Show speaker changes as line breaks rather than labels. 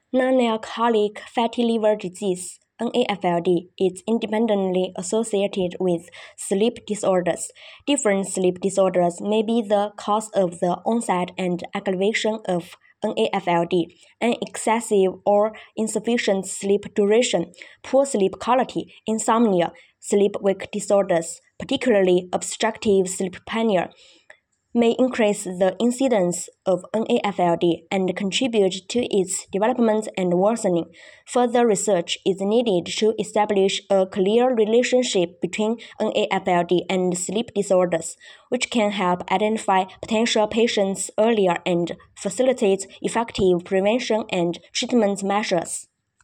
Non-alcoholic fatty liver disease (NAFLD) is independently associated with sleep disorders. Different sleep disorders may be the cause of the onset and aggravation of NAFLD. An excessive or insufficient sleep duration, poor sleep quality, insomnia, sleep-wake disorders, particularly obstructive sleep apnea, may increase the incidence of NAFLD and contribute to its development and worsening. Further research is needed to establish a clear relationship between NAFLD and sleep disorders, which can help identify potential patients earlier and facilitate effective prevention and treatment measures.